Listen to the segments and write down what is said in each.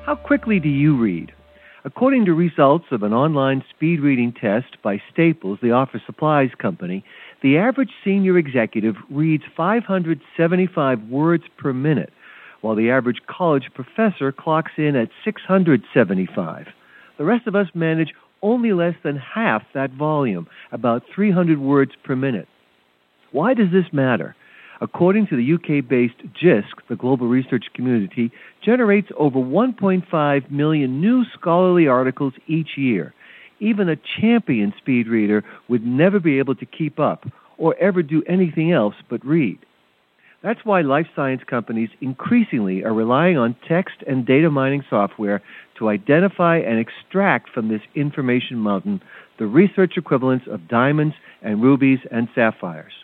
How quickly do you read? According to results of an online speed reading test by Staples, the office supplies company, the average senior executive reads 575 words per minute, while the average college professor clocks in at 675. The rest of us manage only less than half that volume, about 300 words per minute. Why does this matter? According to the UK-based JISC, the global research community generates over 1.5 million new scholarly articles each year. Even a champion speed reader would never be able to keep up or ever do anything else but read. That's why life science companies increasingly are relying on text and data mining software to identify and extract from this information mountain the research equivalents of diamonds and rubies and sapphires.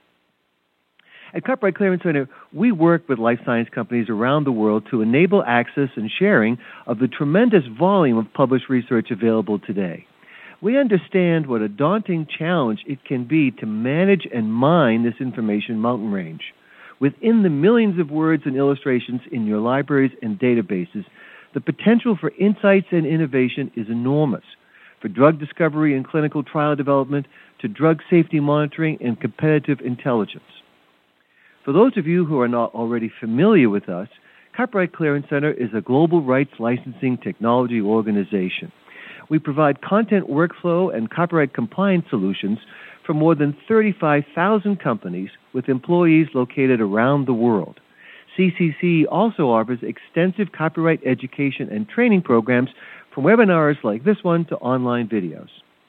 At Cupright Clearance Center, we work with life science companies around the world to enable access and sharing of the tremendous volume of published research available today. We understand what a daunting challenge it can be to manage and mine this information mountain range. Within the millions of words and illustrations in your libraries and databases, the potential for insights and innovation is enormous, for drug discovery and clinical trial development to drug safety monitoring and competitive intelligence. For those of you who are not already familiar with us, Copyright Clearance Center is a global rights licensing technology organization. We provide content workflow and copyright compliance solutions for more than 35,000 companies with employees located around the world. CCC also offers extensive copyright education and training programs, from webinars like this one to online videos.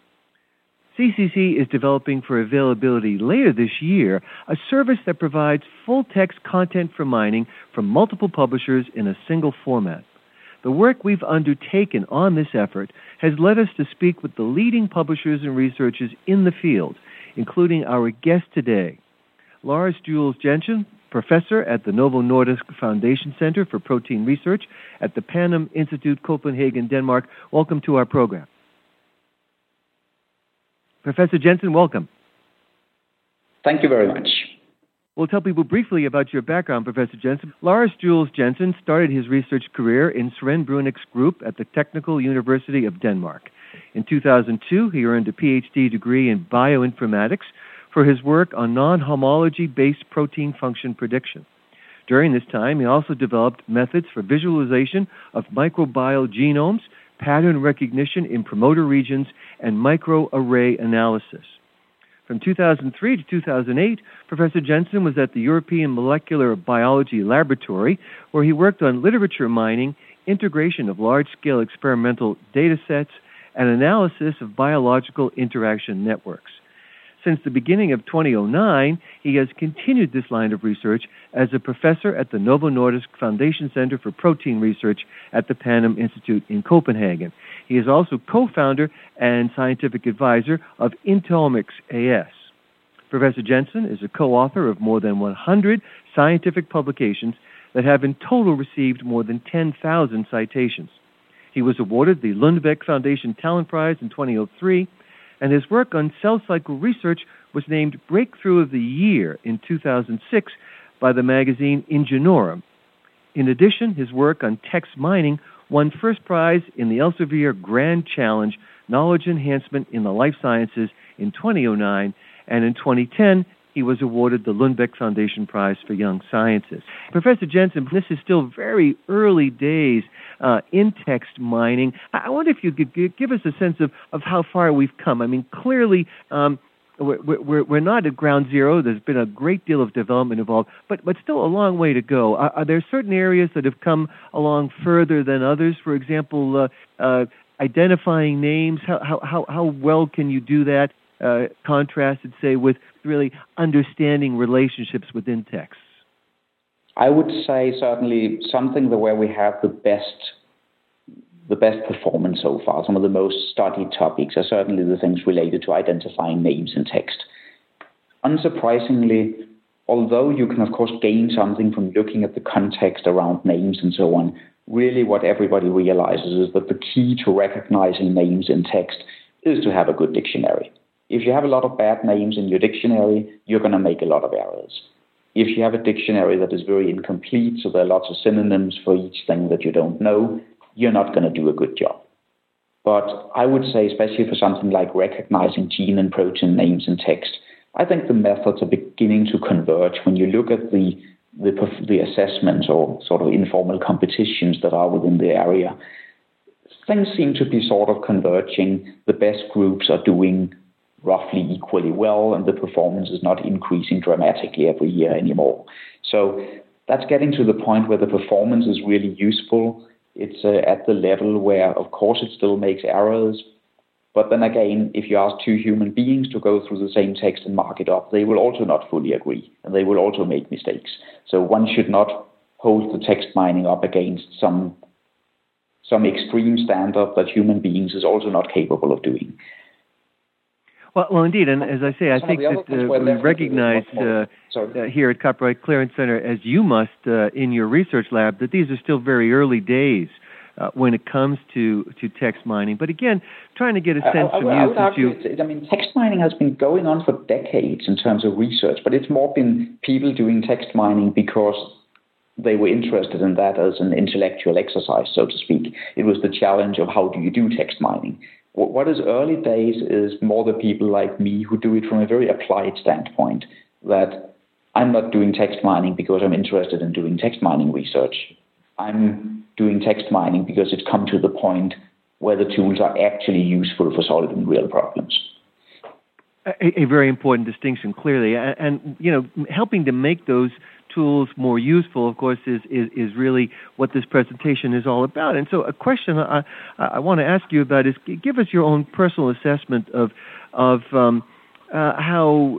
CCC is developing for availability later this year a service that provides full-text content for mining from multiple publishers in a single format. The work we've undertaken on this effort has led us to speak with the leading publishers and researchers in the field, including our guest today, Lars Jules Jensen, professor at the Novo Nordisk Foundation Center for Protein Research at the Panem Institute, Copenhagen, Denmark. Welcome to our program. Professor Jensen, welcome. Thank you very much. We'll tell people briefly about your background, Professor Jensen. Lars Jules Jensen started his research career in Søren Brunich's group at the Technical University of Denmark. In 2002, he earned a PhD degree in bioinformatics for his work on non-homology-based protein function prediction. During this time, he also developed methods for visualization of microbial genomes, pattern recognition in promoter regions, and microarray analysis. From 2003 to 2008, Professor Jensen was at the European Molecular Biology Laboratory, where he worked on literature mining, integration of large-scale experimental data sets, and analysis of biological interaction networks. Since the beginning of 2009, he has continued this line of research as a professor at the Novo Nordisk Foundation Center for Protein Research at the Panem Institute in Copenhagen. He is also co-founder and scientific advisor of Intelmics AS. Professor Jensen is a co-author of more than 100 scientific publications that have in total received more than 10,000 citations. He was awarded the Lundbeck Foundation Talent Prize in 2003, and his work on cell cycle research was named Breakthrough of the Year in 2006 by the magazine Ingenuorum. In addition, his work on text mining won first prize in the Elsevier Grand Challenge Knowledge Enhancement in the Life Sciences in 2009, and in 2010, he was awarded the Lundbeck Foundation Prize for Young Scientists. Professor Jensen, this is still very early days in text mining. I wonder if you could give us a sense of how far we've come. I mean, clearly, we're not at ground zero. There's been a great deal of development involved, but still a long way to go. Are there certain areas that have come along further than others? For example, identifying names. How well can you do that? Contrasted, say, with really understanding relationships within texts? I would say certainly something where we have the best performance so far. Some of the most studied topics are certainly the things related to identifying names in text. Unsurprisingly, although you can of course gain something from looking at the context around names and so on, really what everybody realizes is that the key to recognizing names in text is to have a good dictionary. If you have a lot of bad names in your dictionary, you're going to make a lot of errors. If you have a dictionary that is very incomplete, so there are lots of synonyms for each thing that you don't know, you're not going to do a good job. But I would say, especially for something like recognizing gene and protein names in text, I think the methods are beginning to converge when you look at the assessments or sort of informal competitions that are within the area. Things seem to be sort of converging. The best groups are doing roughly equally well, and the performance is not increasing dramatically every year anymore. So that's getting to the point where the performance is really useful. It's at the level where, of course, it still makes errors. But then again, if you ask two human beings to go through the same text and mark it up, they will also not fully agree, and they will also make mistakes. So one should not hold the text mining up against some extreme standard that human beings is also not capable of doing. Well, indeed, and as I say, I think that we recognize here at Copyright Clearance Center, as you must in your research lab, that these are still very early days when it comes to text mining. But again, trying to get a sense from you. I would argue, text mining has been going on for decades in terms of research, but it's more been people doing text mining because they were interested in that as an intellectual exercise, so to speak. It was the challenge of how do you do text mining. What is early days is more the people like me who do it from a very applied standpoint, that I'm not doing text mining because I'm interested in doing text mining research. I'm doing text mining because it's come to the point where the tools are actually useful for solving real problems. A very important distinction, clearly. And helping to make those tools more useful, of course, is really what this presentation is all about. And so a question I want to ask you about is, give us your own personal assessment of how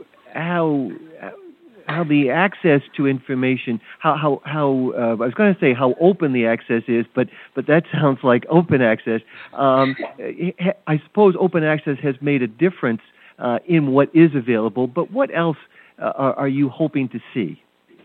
the access to information, how I was going to say how open the access is, but that sounds like open access. I suppose open access has made a difference in what is available, but what else are you hoping to see?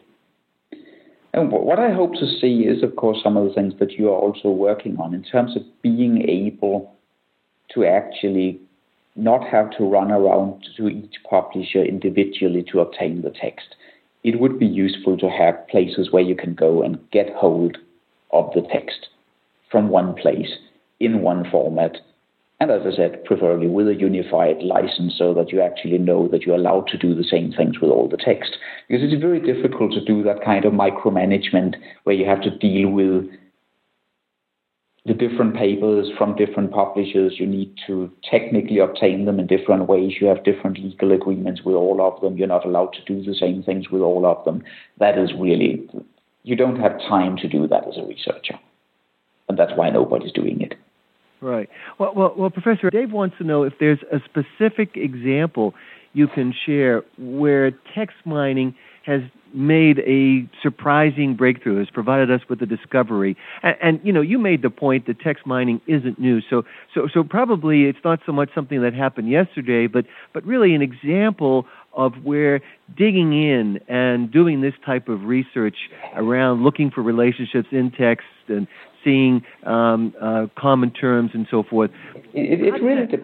And what I hope to see is, of course, some of the things that you are also working on in terms of being able to actually not have to run around to each publisher individually to obtain the text. It would be useful to have places where you can go and get hold of the text from one place in one format. And as I said, preferably with a unified license so that you actually know that you're allowed to do the same things with all the text. Because it's very difficult to do that kind of micromanagement where you have to deal with the different papers from different publishers. You need to technically obtain them in different ways. You have different legal agreements with all of them. You're not allowed to do the same things with all of them. That is really, you don't have time to do that as a researcher. And that's why nobody's doing it. Right. Well, Professor, Dave wants to know if there's a specific example you can share where text mining has made a surprising breakthrough, has provided us with a discovery. And you made the point that text mining isn't new. So probably it's not so much something that happened yesterday, but really an example of where digging in and doing this type of research around looking for relationships in text and seeing common terms and so forth. It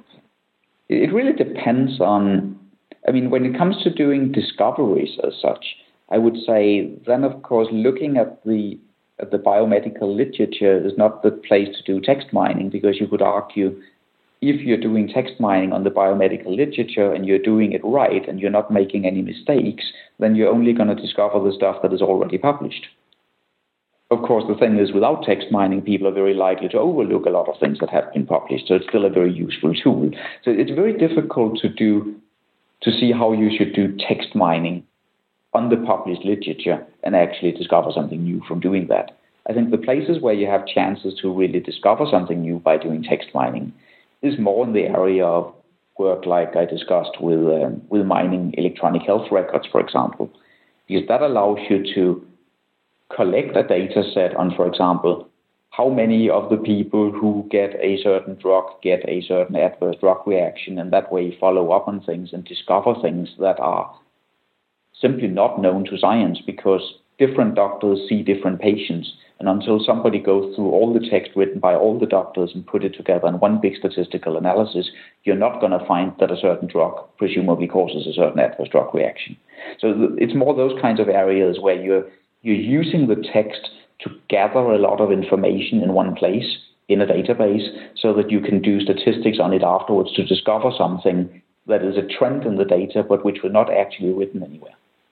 really depends on, when it comes to doing discoveries as such, I would say then, of course, looking at the biomedical literature is not the place to do text mining, because you could argue if you're doing text mining on the biomedical literature and you're doing it right and you're not making any mistakes, then you're only going to discover the stuff that is already published. Of course, the thing is, without text mining, people are very likely to overlook a lot of things that have been published, so it's still a very useful tool. So it's very difficult to see how you should do text mining on the published literature and actually discover something new from doing that. I think the places where you have chances to really discover something new by doing text mining is more in the area of work like I discussed with mining electronic health records, for example, because that allows you to collect a data set on, for example, how many of the people who get a certain drug get a certain adverse drug reaction, and that way follow up on things and discover things that are simply not known to science, because different doctors see different patients. And until somebody goes through all the text written by all the doctors and put it together in one big statistical analysis, you're not going to find that a certain drug presumably causes a certain adverse drug reaction. So it's more those kinds of areas where you're using the text to gather a lot of information in one place in a database so that you can do statistics on it afterwards to discover something that is a trend in the data, but which was not actually written anywhere.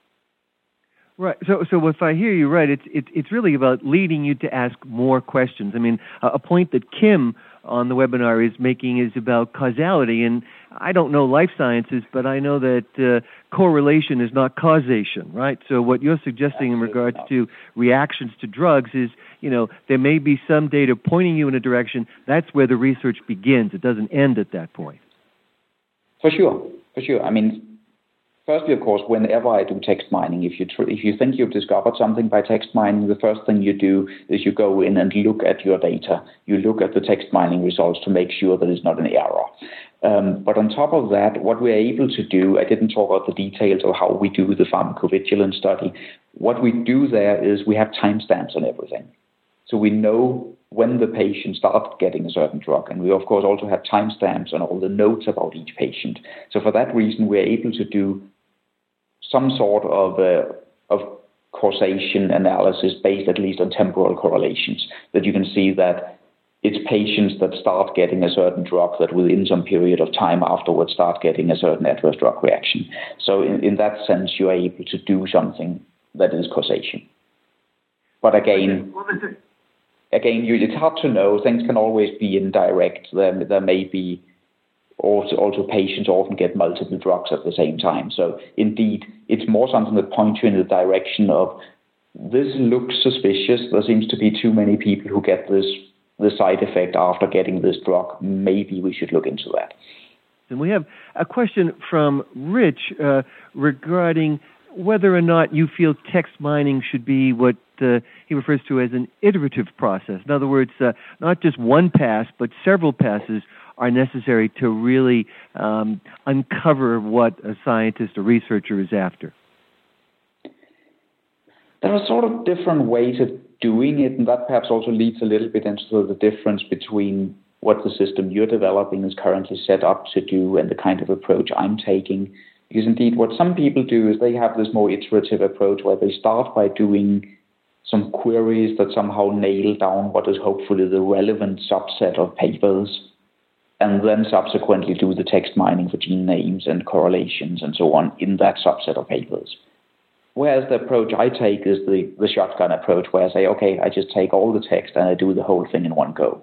Right. So if I hear you right, it's really about leading you to ask more questions. I mean, a point that Kim on the webinar is making is about causality, and I don't know life sciences, but I know that correlation is not causation, right? So what you're suggesting in regards to reactions to drugs is, there may be some data pointing you in a direction. That's where the research begins. It doesn't end at that point. For sure. I mean, firstly, of course, whenever I do text mining, if you think you've discovered something by text mining, the first thing you do is you go in and look at your data. You look at the text mining results to make sure that it's not an error. But on top of that, what we're able to do, I didn't talk about the details of how we do the pharmacovigilance study. What we do there is we have timestamps on everything. So we know when the patient started getting a certain drug. And we, of course, also have timestamps on all the notes about each patient. So for that reason, we're able to do some sort of causation analysis based at least on temporal correlations, that you can see that it's patients that start getting a certain drug that within some period of time afterwards start getting a certain adverse drug reaction. So in that sense, you are able to do something that is causation. But again, it's hard to know. Things can always be indirect. There may be also patients often get multiple drugs at the same time. So indeed, it's more something that points you in the direction of this looks suspicious. There seems to be too many people who get the side effect after getting this drug. Maybe we should look into that. And we have a question from Rich regarding whether or not you feel text mining should be what he refers to as an iterative process. In other words, not just one pass, but several passes are necessary to really uncover what a scientist or researcher is after. There are sort of different ways of doing it, and that perhaps also leads a little bit into the difference between what the system you're developing is currently set up to do and the kind of approach I'm taking. Because indeed, what some people do is they have this more iterative approach where they start by doing some queries that somehow nail down what is hopefully the relevant subset of papers, and then subsequently do the text mining for gene names and correlations and so on in that subset of papers. Whereas the approach I take is the shotgun approach, where I say, okay, I just take all the text and I do the whole thing in one go.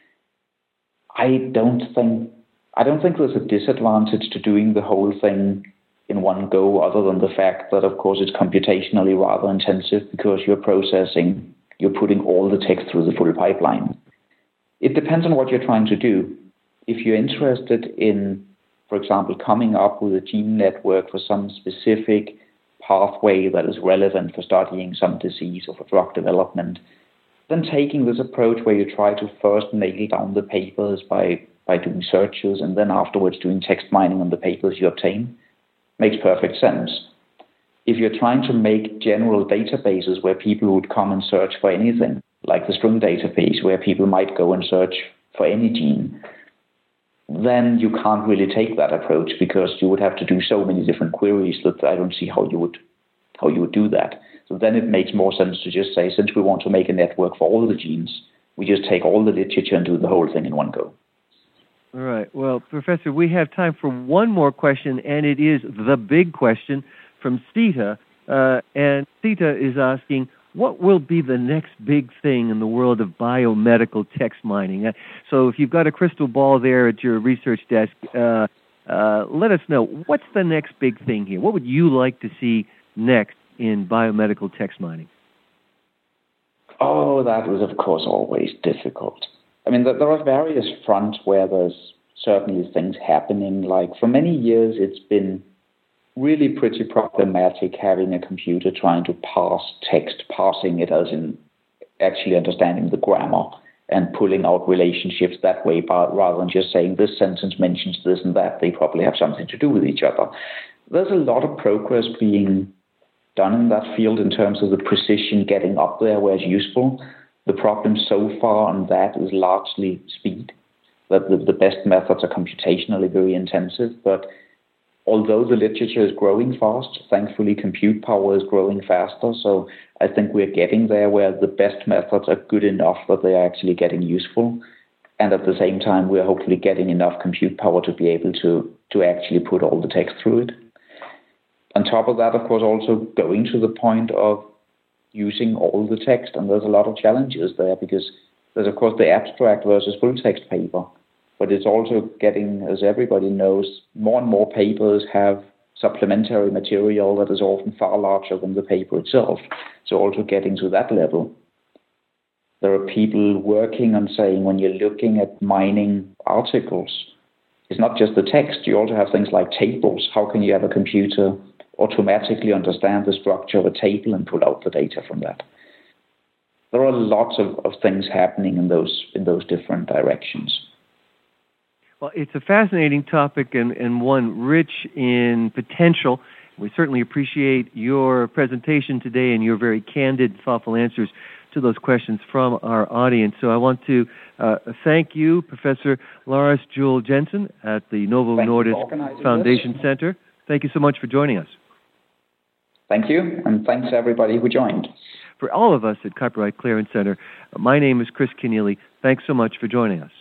I don't think there's a disadvantage to doing the whole thing in one go, other than the fact that, of course, it's computationally rather intensive because you're putting all the text through the full pipeline. It depends on what you're trying to do. If you're interested in, for example, coming up with a gene network for some specific pathway that is relevant for studying some disease or for drug development, then taking this approach where you try to first nail down the papers by doing searches and then afterwards doing text mining on the papers you obtain makes perfect sense. If you're trying to make general databases where people would come and search for anything, like the string database where people might go and search for any gene, then you can't really take that approach because you would have to do so many different queries that I don't see how you would do that. So then it makes more sense to just say, since we want to make a network for all the genes, we just take all the literature and do the whole thing in one go. All right. Well, Professor, we have time for one more question, and it is the big question from Sita. And Sita is asking, what will be the next big thing in the world of biomedical text mining? So if you've got a crystal ball there at your research desk, let us know, what's the next big thing here? What would you like to see next in biomedical text mining? Oh, that was, of course, always difficult. I mean, there are various fronts where there's certainly things happening. Like for many years, it's been really pretty problematic having a computer trying to parse text, parsing it as in actually understanding the grammar and pulling out relationships that way, rather than just saying this sentence mentions this and that. They probably have something to do with each other. There's a lot of progress being done in that field in terms of the precision getting up there where it's useful. The problem so far on that is largely speed, that the best methods are computationally very intensive, but although the literature is growing fast, thankfully compute power is growing faster, so I think we're getting there where the best methods are good enough that they are actually getting useful. And at the same time, we're hopefully getting enough compute power to be able to actually put all the text through it. On top of that, of course, also going to the point of using all the text. And there's a lot of challenges there because there's, of course, the abstract versus full text paper. But it's also getting, as everybody knows, more and more papers have supplementary material that is often far larger than the paper itself. So also getting to that level. There are people working on saying when you're looking at mining articles, it's not just the text. You also have things like tables. How can you have a computer automatically understand the structure of a table and pull out the data from that? There are lots of things happening in those different directions. Well, it's a fascinating topic and one rich in potential. We certainly appreciate your presentation today and your very candid, thoughtful answers to those questions from our audience. So I want to thank you, Professor Lars Juul Jensen at the Novo Nordisk Foundation Center. Thank you so much for joining us. Thank you, and thanks to everybody who joined. For all of us at Copyright Clearance Center, my name is Chris Kenneally. Thanks so much for joining us.